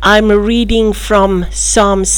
I'm reading from Psalms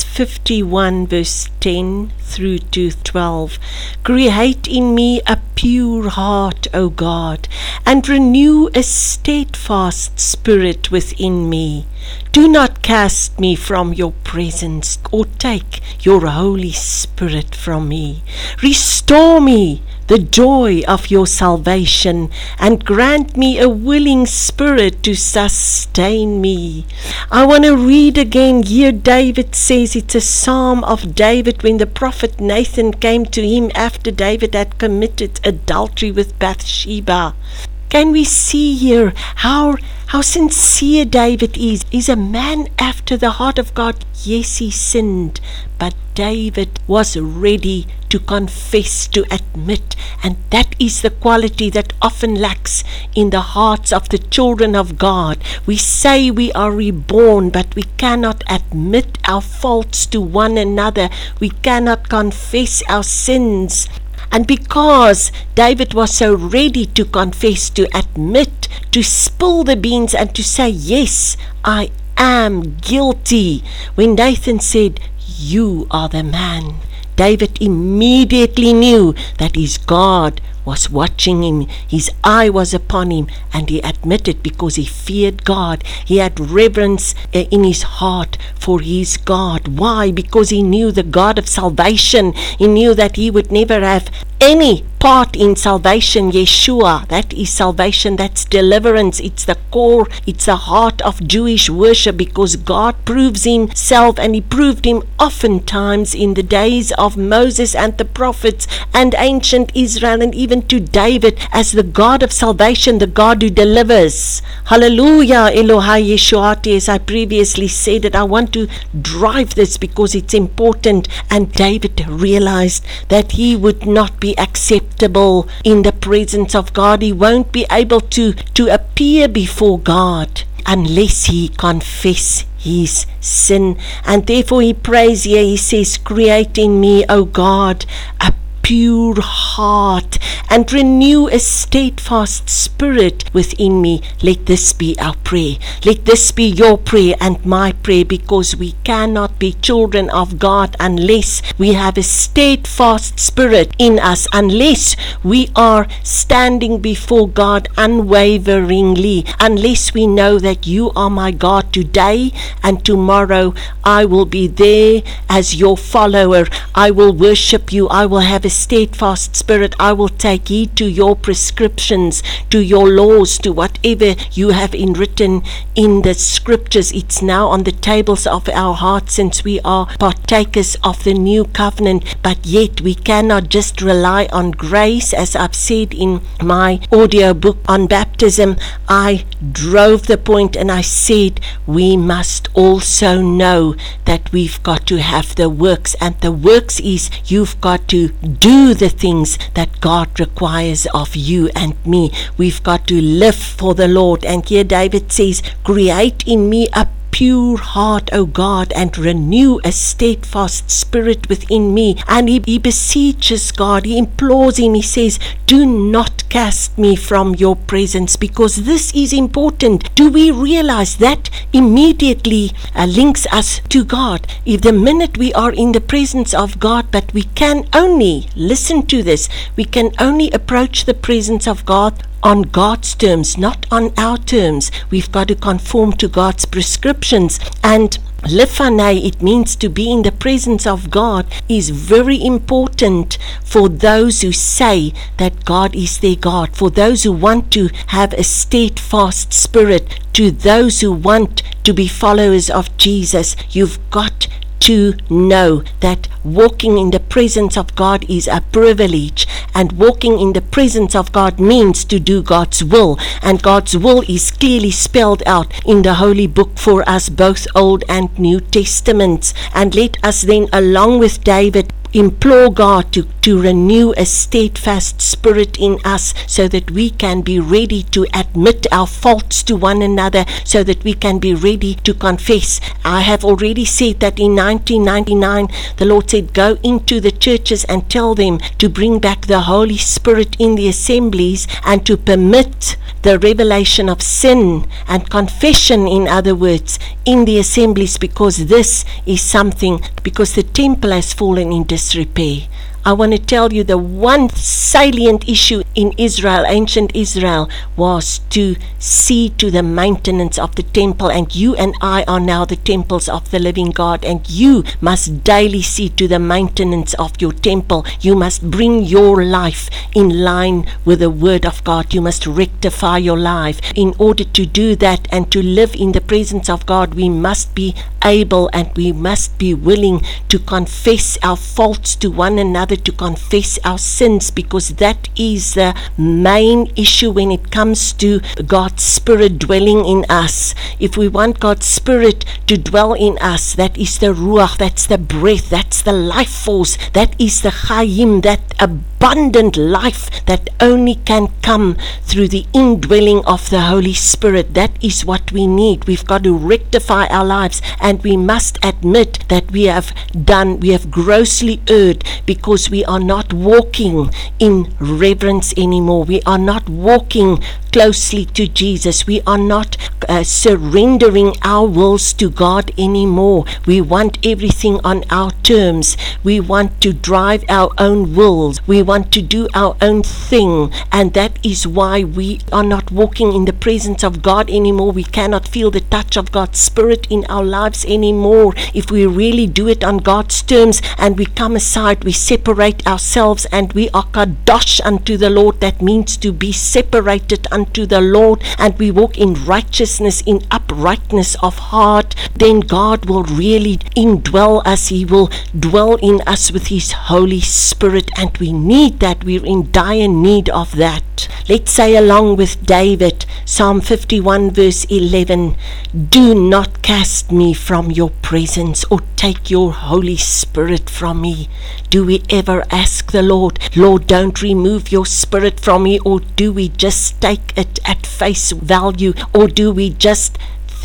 51 verse 10 through to 12. Create in me a pure heart, O God, and renew a steadfast spirit within me. Do not cast me from your presence, or take your Holy Spirit from me. Restore me the joy of your salvation, and grant me a willing spirit to sustain me. I want to read again here. David says, it's a psalm of David when the prophet Nathan came to him after David had committed adultery with Bathsheba. Can we see here how sincere David is? He's a man after the heart of God. Yes, he sinned, but David was ready to confess, to admit, and that is the quality that often lacks in the hearts of the children of God. We say we are reborn, but we cannot admit our faults to one another. We cannot confess our sins. And because David was so ready to confess, to admit, to spill the beans and to say, yes, I am guilty, when Nathan said, you are the man, David immediately knew that his God was watching him. His eye was upon him, and he admitted because he feared God. He had reverence in his heart for his God. Why? Because he knew the God of salvation. He knew that he would never have any part in salvation. Yeshua, that is salvation, that's deliverance. It's the core, it's the heart of Jewish worship, because God proves himself, and he proved him oftentimes in the days of Moses and the prophets and ancient Israel, and even to David, as the God of salvation, the God who delivers. Hallelujah, Elohai Yeshuati. As I previously said it, I want to drive this because it's important. And David realized that he would not be acceptable in the presence of God. He won't be able to appear before God unless he confess his sin. And therefore he prays here, he says, create in me, O God, a pure heart, and renew a steadfast spirit within me. Let this be our prayer. Let this be your prayer and my prayer, because we cannot be children of God unless we have a steadfast spirit in us, unless we are standing before God unwaveringly, unless we know that you are my God today and tomorrow. I will be there as your follower. I will worship you. I will have a steadfast spirit. I will take heed to your prescriptions, to your laws, to whatever you have written in the scriptures. It's now on the tables of our hearts, since we are partakers of the new covenant. But yet we cannot just rely on grace. As I've said in my audio book on baptism, I drove the point and I said we must also know that we've got to have the works, and the works is you've got to do the things that God requires of you and me. We've got to live for the Lord. And here David says, create in me a pure heart, O God, and renew a steadfast spirit within me. And he beseeches God, he implores him, he says, do not cast me from your presence, because this is important. Do we realize that immediately links us to God? If the minute we are in the presence of God, but we can only, listen to this, we can only approach the presence of God on God's terms, not on our terms. We've got to conform to God's prescriptions. And Lefanei, it means to be in the presence of God, is very important for those who say that God is their God, for those who want to have a steadfast spirit, to those who want to be followers of Jesus. You've got to know that walking in the presence of God is a privilege, and walking in the presence of God means to do God's will, and God's will is clearly spelled out in the Holy Book for us, both Old and New Testaments. And let us then, along with David, implore God to renew a steadfast spirit in us, so that we can be ready to admit our faults to one another, so that we can be ready to confess. I have already said that in 1999 the Lord said, go into the churches and tell them to bring back the Holy Spirit in the assemblies, and to permit the revelation of sin and confession, in other words, in the assemblies, because this is something, because the temple has fallen in disrepair. I want to tell you, the one salient issue in Israel, ancient Israel, was to see to the maintenance of the temple. And you and I are now the temples of the living God. And you must daily see to the maintenance of your temple. You must bring your life in line with the word of God. You must rectify your life. In order to do that and to live in the presence of God, we must be able and we must be willing to confess our faults to one another, to confess our sins, because that is the main issue when it comes to God's Spirit dwelling in us. If we want God's Spirit to dwell in us, that is the Ruach, that's the breath, that's the life force, that is the Chaim, that abundant life that only can come through the indwelling of the Holy Spirit. That is what we need. We've got to rectify our lives, and we must admit that we have grossly erred, because we are not walking in reverence anymore. We are not walking closely to Jesus. We are not surrendering our wills to God anymore. We want everything on our terms. We want to drive our own wills. We want to do our own thing, and that is why we are not walking in the presence of God anymore. We cannot feel the touch of God's Spirit in our lives anymore. If we really do it on God's terms and we come aside, we separate ourselves, and we are kadosh unto the Lord. That means to be separated unto the Lord, and we walk in righteousness, in uprightness of heart. Then God will really indwell us. He will dwell in us with His Holy Spirit, and we need that. We're in dire need of that. Let's say along with David, Psalm 51 verse 11, do not cast me from your presence, or take your Holy Spirit from me. Do we ever ask the Lord, Lord, don't remove your Spirit from me? Or do we just take it at face value? Or do we just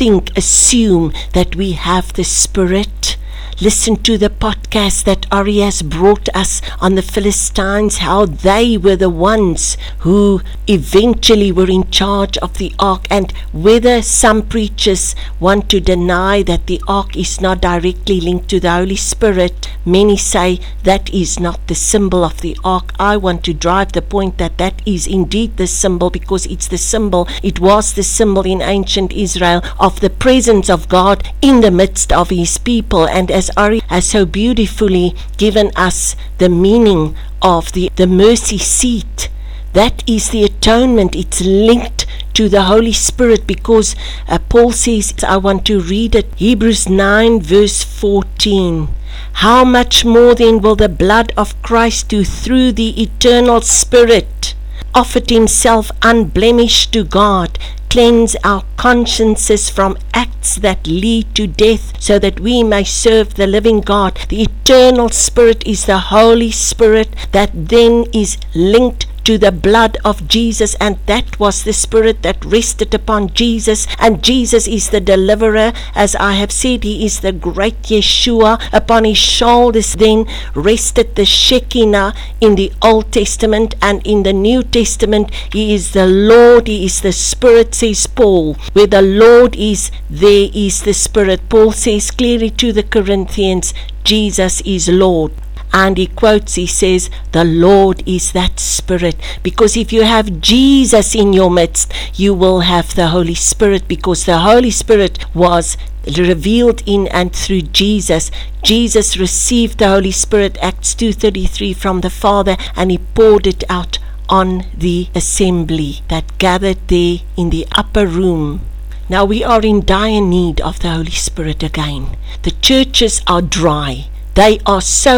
assume that we have the Spirit? Listen to the podcast that Ari has brought us on the Philistines, how they were the ones who eventually were in charge of the ark. And whether some preachers want to deny that the ark is not directly linked to the Holy Spirit, many say that is not the symbol of the ark. I want to drive the point that that is indeed the symbol, because it's the symbol, it was the symbol in ancient Israel of the presence of God in the midst of His people. And as Ari has so beautifully given us the meaning of the mercy seat, that is the atonement. It's linked to the Holy Spirit, because Paul says, I want to read it, Hebrews 9 verse 14. How much more then will the blood of Christ, who through the eternal Spirit offered Himself unblemished to God, cleanse our consciences from acts that lead to death, so that we may serve the living God. The eternal Spirit is the Holy Spirit that then is linked to the blood of Jesus, and that was the Spirit that rested upon Jesus. And Jesus is the deliverer. As I have said, He is the great Yeshua. Upon His shoulders then rested the Shekinah in the Old Testament, and in the New Testament He is the Lord. He is the Spirit, says Paul. Where the Lord is, there is the Spirit. Paul says clearly to the Corinthians, Jesus is Lord. And he quotes, he says, the Lord is that Spirit. Because if you have Jesus in your midst, you will have the Holy Spirit, because the Holy Spirit was revealed in and through Jesus. Jesus received the Holy Spirit, Acts 2:33, from the Father, and He poured it out on the assembly that gathered there in the upper room. Now we are in dire need of the Holy Spirit again. The churches are dry. They are so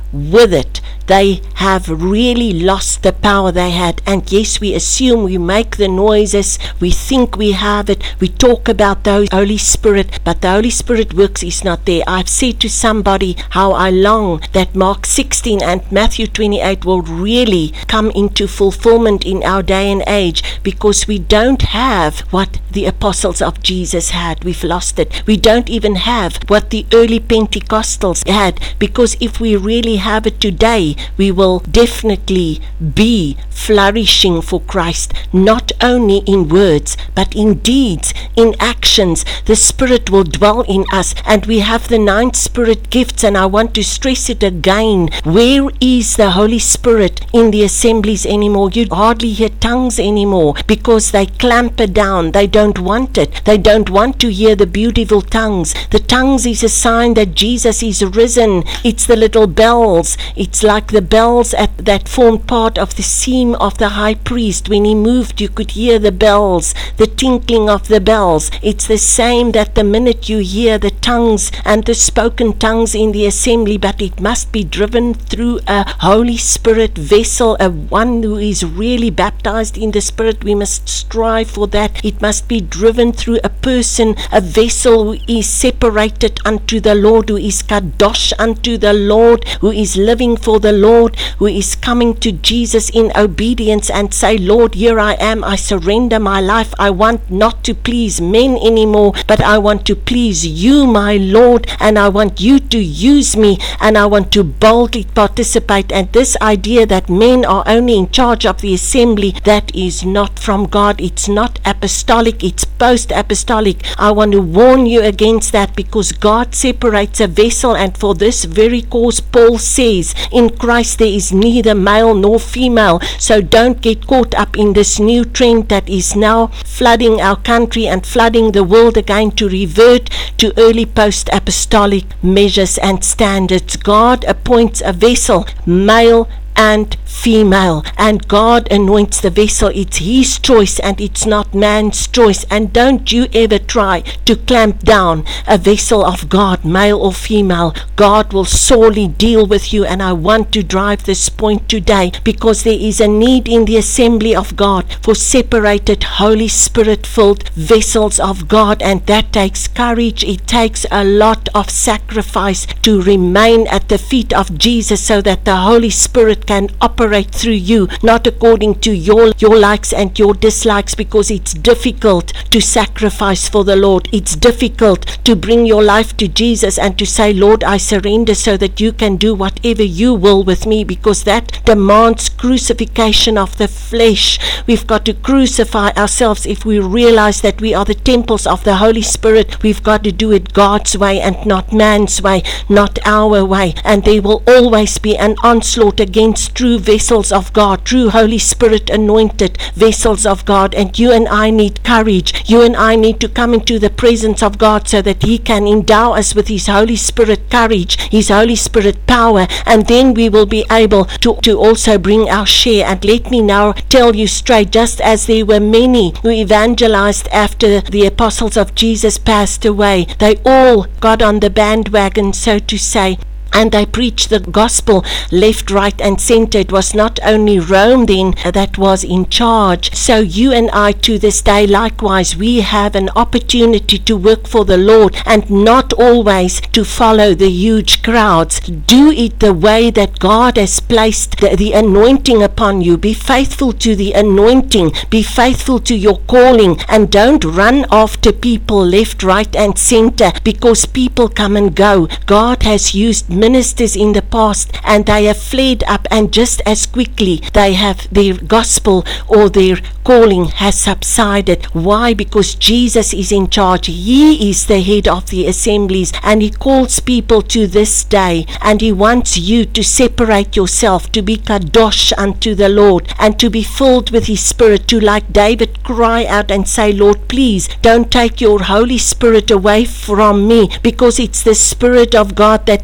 with it, they have really lost the power they had. And yes, we assume, we make the noises, we think we have it, we talk about the Holy Spirit, but the Holy Spirit works is not there. I've said to somebody how I long that Mark 16 and Matthew 28 will really come into fulfillment in our day and age, because we don't have what the apostles of Jesus had. We've lost it. We don't even have what the early Pentecostals had, because if we really have it today, we will definitely be flourishing for Christ, not only in words, but in deeds, in actions. The Spirit will dwell in us, and we have the 9 Spirit gifts, and I want to stress it again. Where is the Holy Spirit in the assemblies anymore? You hardly hear tongues anymore, because they clamper down. They don't want it. They don't want to hear the beautiful tongues. The tongues is a sign that Jesus is risen. It's the little bells. It's like the bells that formed part of the seam of the high priest. When he moved, you could hear the bells, the tinkling of the bells. It's the same that the minute you hear the tongues and the spoken tongues in the assembly, but it must be driven through a Holy Spirit vessel, a one who is really baptized in the Spirit. We must strive for that. It must be driven through a person, a vessel who is separated unto the Lord, who is kadosh unto the Lord, who is living for the Lord, who is coming to Jesus in obedience and say, Lord, here I am, I surrender my life. I want not to please men anymore, but I want to please you, my Lord, and I want you to use me, and I want to boldly participate. And this idea that men are only in charge of the assembly, that is not from God. It's not apostolic, it's post-apostolic. I want to warn you against that, because God separates a vessel, and for this very cause Paul says, in Christ there is neither male nor female. So don't get caught up in this new trend that is now flooding our country and flooding the world again, to revert to early post-apostolic measures and standards. God appoints a vessel, male and female, and God anoints the vessel. It's his choice and it's not man's choice. And don't you ever try to clamp down a vessel of God, male or female. God will sorely deal with you, and I want to drive this point today, because there is a need in the assembly of God for separated Holy Spirit filled vessels of God, and that takes courage. It takes a lot of sacrifice to remain at the feet of Jesus, so that the Holy Spirit can operate through you, not according to your likes and your dislikes, because it's difficult to sacrifice for the Lord. It's difficult to bring your life to Jesus and to say, Lord, I surrender so that you can do whatever you will with me, because that demands crucifixion of the flesh. We've got to crucify ourselves. If we realize that we are the temples of the Holy Spirit, we've got to do it God's way and not man's way, not our way. And there will always be an onslaught against true vessels of God, true Holy Spirit anointed vessels of God. And you and I need courage. You and I need to come into the presence of God, so that he can endow us with his Holy Spirit courage, his Holy Spirit power, and then we will be able to also bring our share. And let me now tell you straight, just as there were many who evangelized after the apostles of Jesus passed away, they all got on the bandwagon, so to say, and they preached the gospel left, right and center. It was not only Rome then that was in charge. So you and I to this day, likewise, we have an opportunity to work for the Lord, and not always to follow the huge crowds. Do it the way that God has placed the anointing upon you. Be faithful to the anointing. Be faithful to your calling, and don't run after people left, right and center, because people come and go. God has used ministers in the past, and they have fled up, and just as quickly they have their gospel or their calling has subsided. Why? Because Jesus is in charge. He is the head of the assemblies, and he calls people to this day, and he wants you to separate yourself, to be kadosh unto the Lord, and to be filled with his Spirit, to, like David, cry out and say, Lord, please don't take your Holy Spirit away from me, because it's the Spirit of God that brings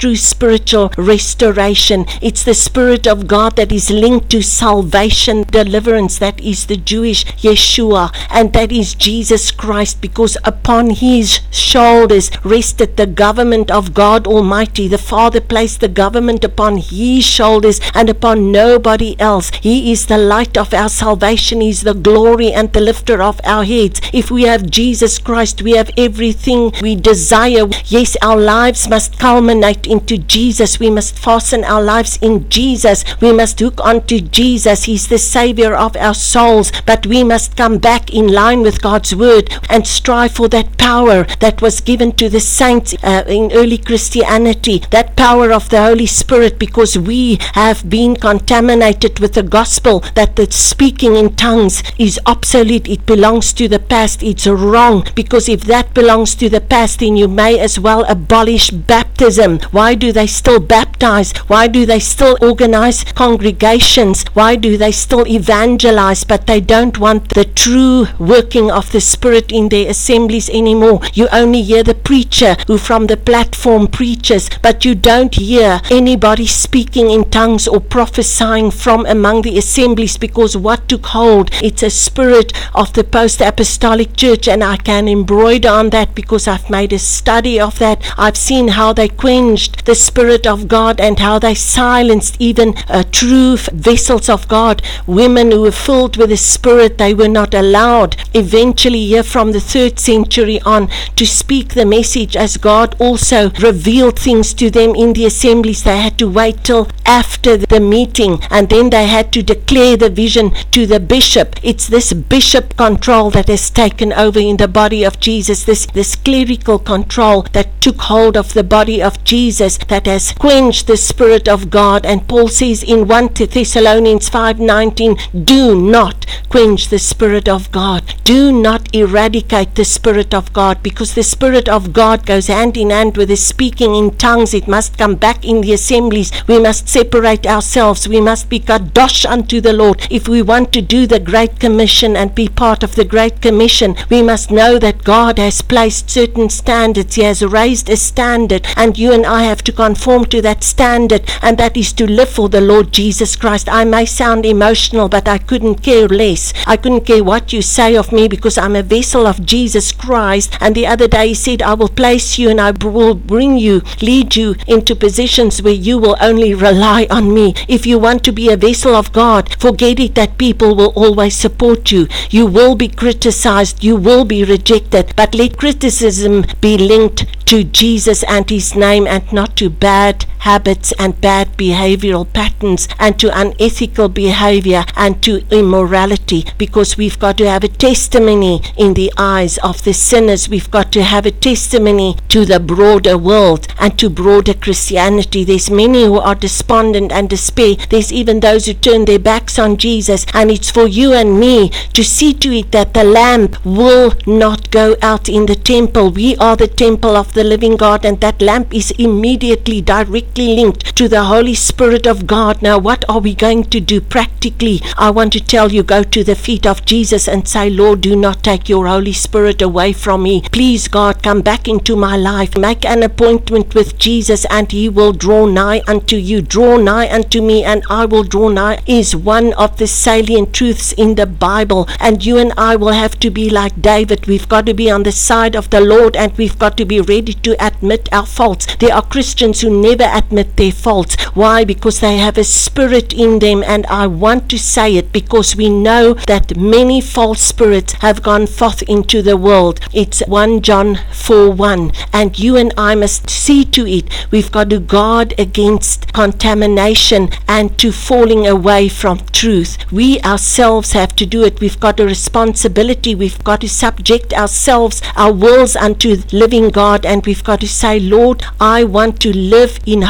true spiritual restoration. It's the Spirit of God that is linked to salvation, deliverance. That is the Jewish Yeshua, and that is Jesus Christ, because upon his shoulders rested the government of God Almighty. The Father placed the government upon his shoulders and upon nobody else. He is the light of our salvation. He is the glory and the lifter of our heads. If we have Jesus Christ, we have everything we desire. Yes, our lives must culminate into Jesus. We must fasten our lives in Jesus. We must hook onto Jesus. He's the Savior of our souls. But we must come back in line with God's word and strive for that power that was given to the saints in early Christianity, that power of the Holy Spirit, because we have been contaminated with the gospel that the speaking in tongues is obsolete. It belongs to the past. It's wrong, because if that belongs to the past, then you may as well abolish baptism. Why do they still baptize? Why do they still organize congregations? Why do they still evangelize? But they don't want the true working of the Spirit in their assemblies anymore. You only hear the preacher who from the platform preaches, but you don't hear anybody speaking in tongues or prophesying from among the assemblies, because what took hold? It's a spirit of the post-apostolic church, and I can embroider on that because I've made a study of that. I've seen how they quenched the Spirit of God and how they silenced even true vessels of God. Women who were filled with the Spirit, they were not allowed eventually here from the 3rd century on to speak the message, as God also revealed things to them in the assemblies. They had to wait till after the meeting, and then they had to declare the vision to the bishop. It's this bishop control that has taken over in the body of Jesus, this clerical control that took hold of the body of Jesus, that has quenched the Spirit of God. And Paul says in 1 Thessalonians 5:19, do not quench the Spirit of God. Do not eradicate the Spirit of God, because the Spirit of God goes hand in hand with the speaking in tongues. It must come back in the assemblies. We must separate ourselves. We must be kadosh unto the Lord. If we want to do the Great Commission and be part of the Great Commission, we must know that God has placed certain standards. He has raised a standard, and you and I have to conform to that standard, and that is to live for the Lord Jesus Christ. I may sound emotional, but I couldn't care less. I couldn't care what you say of me, because I'm a vessel of Jesus Christ. And the other day he said, I will place you and I will bring you, lead you into positions where you will only rely on me. If you want to be a vessel of God, forget it that people will always support you. You will be criticized, you will be rejected, but let criticism be linked to Jesus and his name, and not to bad habits and bad behavioral patterns and to unethical behavior and to immorality, because we've got to have a testimony in the eyes of the sinners. We've got to have a testimony to the broader world and to broader Christianity. There's many who are despondent and despair. There's even those who turn their backs on Jesus, and it's for you and me to see to it that the lamp will not go out in the temple. We are the temple of the living God, and that lamp is immediately directly linked to the Holy Spirit of God. Now what are we going to do practically? I want to tell you, go to the feet of Jesus and say, Lord, do not take your Holy Spirit away from me. Please, God, come back into my life. Make an appointment with Jesus and he will draw nigh unto you. Draw nigh unto me and I will draw nigh is one of the salient truths in the Bible, and you and I will have to be like David. We've got to be on the side of the Lord, and we've got to be ready to admit our faults. There are Christians who never admit their faults. Why? Because they have a spirit in them, and I want to say it because we know that many false spirits have gone forth into the world. It's 1 John 4:1, and you and I must see to it. We've got to guard against contamination and to falling away from truth. We ourselves have to do it. We've got a responsibility. We've got to subject ourselves, our wills unto living God, and we've got to say, Lord, I want to live in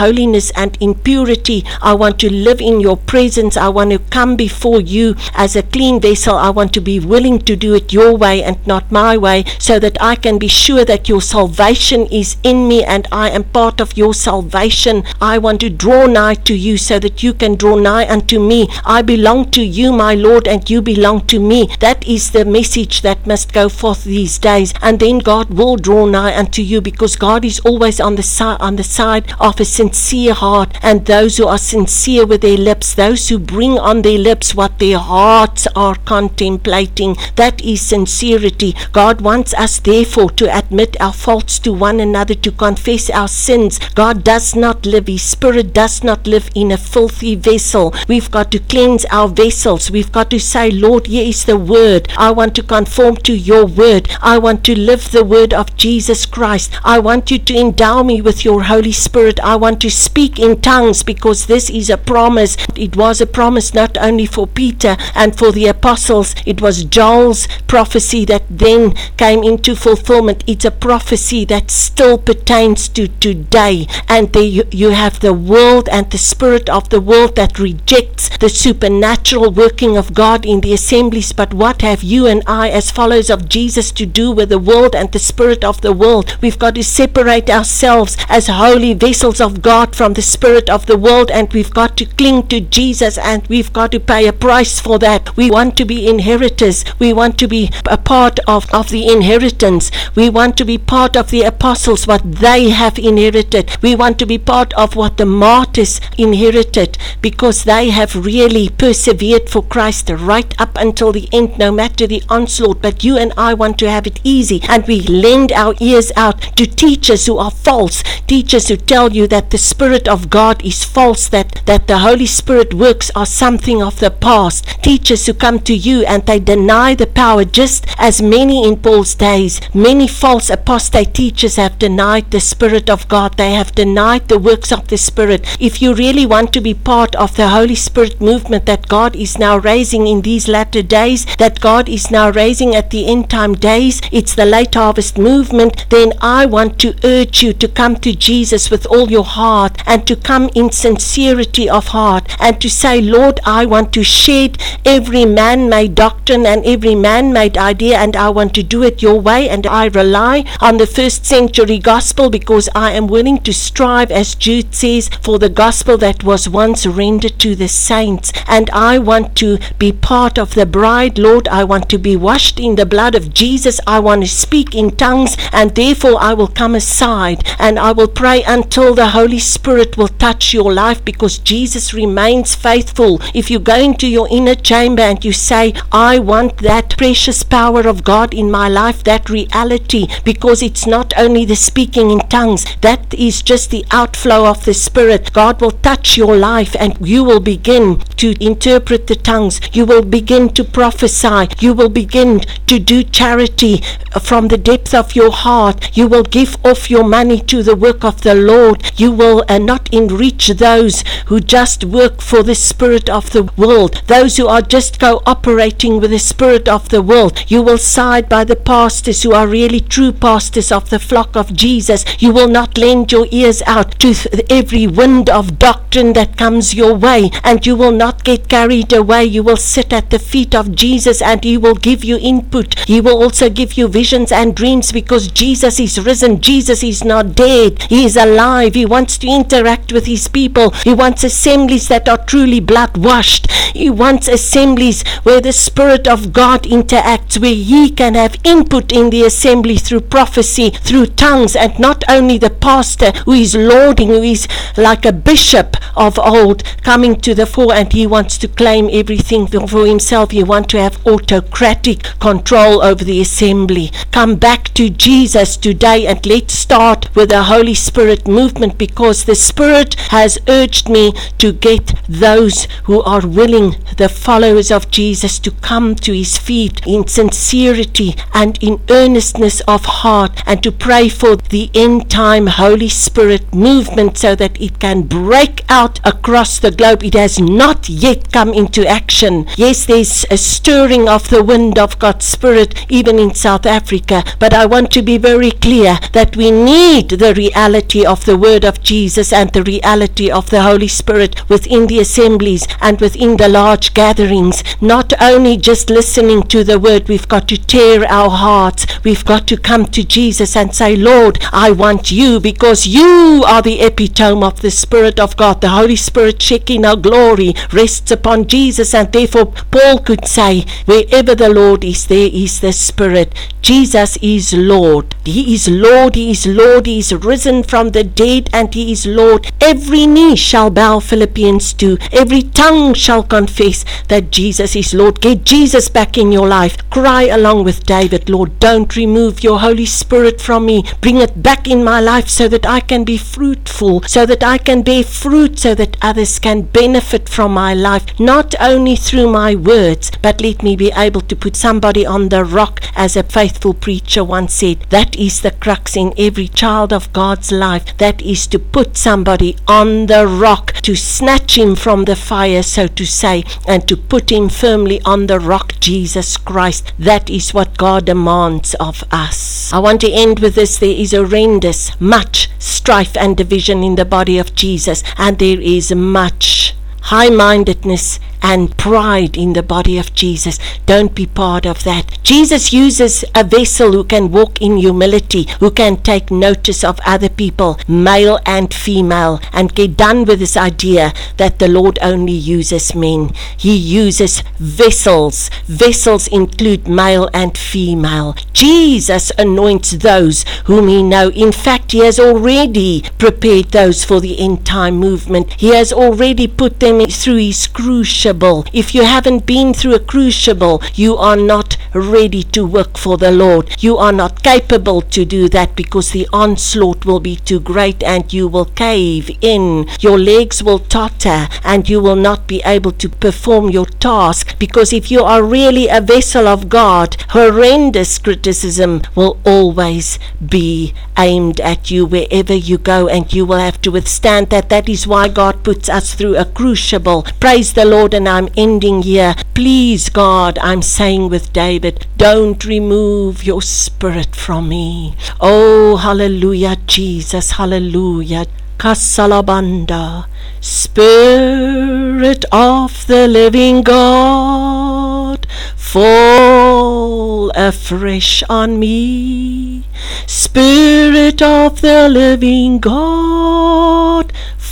holiness and in purity. I want to live in your presence. I want to come before you as a clean vessel. I want to be willing to do it your way and not my way, so that I can be sure that your salvation is in me and I am part of your salvation. I want to draw nigh to you so that you can draw nigh unto me. I belong to you, my Lord, and you belong to me. That is the message that must go forth these days, and then God will draw nigh unto you, because God is always on the side of a sincere heart, and those who are sincere with their lips, those who bring on their lips what their hearts are contemplating, that is sincerity. God wants us therefore to admit our faults to one another, to confess our sins. God does not live, His Spirit does not live in a filthy vessel. We've got to cleanse our vessels. We've got to say, Lord, here is the word. I want to conform to your word. I want to live the word of Jesus Christ. I want you to endow me with your Holy Spirit. I want to speak in tongues, because this is a promise. It was a promise not only for Peter and for the apostles. It was Joel's prophecy that then came into fulfillment. It's a prophecy that still pertains to today. And there you have the world and the spirit of the world that rejects the supernatural working of God in the assemblies. But what have you and I as followers of Jesus to do with the world and the spirit of the world? We've got to separate ourselves as holy vessels of God from the spirit of the world, and we've got to cling to Jesus, and we've got to pay a price for that. We want to be inheritors. We want to be a part of the inheritance. We want to be part of the apostles, what they have inherited. We want to be part of what the martyrs inherited, because they have really persevered for Christ right up until the end, no matter the onslaught. But you and I want to have it easy, and we lend our ears out to teachers who are false, teachers who tell you that the Spirit of God is false, that the Holy Spirit works are something of the past, teachers who come to you and they deny the power, just as many in Paul's days, many false apostate teachers have denied the Spirit of God. They have denied the works of the Spirit. If you really want to be part of the Holy Spirit movement that God is now raising in these latter days, that God is now raising at the end time days, it's the late harvest movement, then I want to urge you to come to Jesus with all your heart, and to come in sincerity of heart, and to say, Lord, I want to shed every man-made doctrine and every man-made idea, and I want to do it your way, and I rely on the first century gospel, because I am willing to strive, as Jude says, for the gospel that was once rendered to the saints. And I want to be part of the bride, Lord. I want to be washed in the blood of Jesus. I want to speak in tongues, and therefore I will come aside and I will pray until the Holy Spirit will touch your life, because Jesus remains faithful. If you go into your inner chamber and you say, I want that precious power of God in my life, that reality, because it's not only the speaking in tongues, that is just the outflow of the Spirit. God will touch your life, and you will begin to interpret the tongues. You will begin to prophesy. You will begin to do charity from the depth of your heart. You will give off your money to the work of the Lord. You will not enrich those who just work for the spirit of the world, those who are just cooperating with the spirit of the world. You will side by the pastors who are really true pastors of the flock of Jesus. You will not lend your ears out to every wind of doctrine that comes your way, and you will not get carried away. You will sit at the feet of Jesus, and He will give you input. He will also give you visions and dreams, because Jesus is risen. Jesus is not dead. He is alive. He wants to interact with His people. He wants assemblies that are truly blood washed. He wants assemblies where the Spirit of God interacts, where He can have input in the assembly through prophecy, through tongues, and not only the pastor who is lording, who is like a bishop of old coming to the fore, and he wants to claim everything for himself. You want to have autocratic control over the assembly. Come back to Jesus today, and let's start with the Holy Spirit movement, because the Spirit has urged me to get those who are willing, the followers of Jesus, to come to His feet in sincerity and in earnestness of heart, and to pray for the end time Holy Spirit movement, so that it can break out across the globe. It has not yet come into action. Yes, there's a stirring of the wind of God's Spirit even in South Africa, but I want to be very clear that we need the reality of the word of Jesus Jesus and the reality of the Holy Spirit within the assemblies and within the large gatherings. Not only just listening to the word, we've got to tear our hearts. We've got to come to Jesus and say, Lord, I want you, because you are the epitome of the Spirit of God. The Holy Spirit, Shekinah glory, rests upon Jesus, and therefore Paul could say, wherever the Lord is, there is the Spirit. Jesus is Lord. He is Lord. He is Lord. He is risen from the dead, and He is Lord. Every knee shall bow, Philippians 2. Every tongue shall confess that Jesus is Lord. Get Jesus back in your life. Cry along with David, Lord, don't remove your Holy Spirit from me. Bring it back in my life so that I can be fruitful, so that I can bear fruit, so that others can benefit from my life, not only through my words, but let me be able to put somebody on the rock, as a faithful preacher once said. That is the crux in every child of God's life. That is to put somebody on the rock, to snatch him from the fire, so to say, and to put him firmly on the rock, Jesus Christ. That is what God demands of us. I want to end with this. There is horrendous, much strife and division in the body of Jesus, and there is much high-mindedness and pride in the body of Jesus. Don't be part of that. Jesus uses a vessel who can walk in humility, who can take notice of other people, male and female, and get done with this idea that the Lord only uses men. He uses vessels. Vessels include male and female. Jesus anoints those whom He knows. In fact, He has already prepared those for the end time movement. He has already put them through His crucible. If you haven't been through a crucible, you are not ready to work for the Lord. You are not capable to do that, because the onslaught will be too great and you will cave in. Your legs will totter and you will not be able to perform your task, because if you are really a vessel of God, horrendous criticism will always be aimed at you wherever you go, and you will have to withstand that. That is why God puts us through a crucible. Praise the Lord. And I'm ending here. Please, God, I'm saying with David, don't remove your Spirit from me. Oh, hallelujah, Jesus, hallelujah. Kasalabanda, Spirit of the living God, fall afresh on me. Spirit of the living God,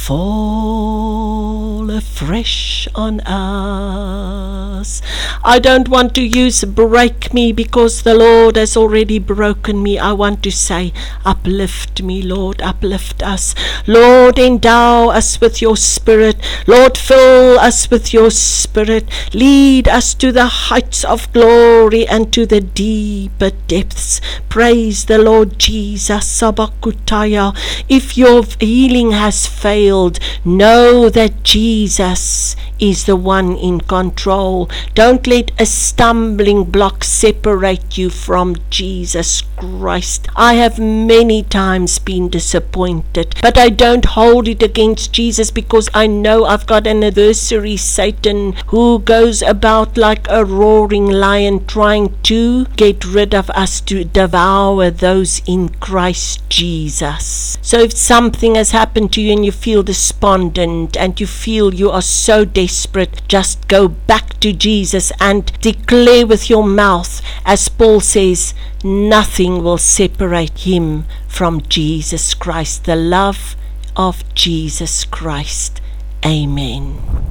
fall afresh on us. I don't want to use break me, because the Lord has already broken me. I want to say, uplift me, Lord, uplift us. Lord, endow us with your Spirit. Lord, fill us with your Spirit. Lead us to the heights of glory and to the deeper depths. Praise the Lord Jesus. Sabakutaya. If your healing has failed, know that Jesus is the one in control. Don't let a stumbling block separate you from Jesus Christ. I have many times been disappointed, but I don't hold it against Jesus, because I know I've got an adversary, Satan, who goes about like a roaring lion, trying to get rid of us, to devour those in Christ Jesus. So if something has happened to you and you feel despondent and you feel you are so desperate, just go back to Jesus and declare with your mouth, as Paul says, nothing will separate him from Jesus Christ. The love of Jesus Christ. Amen.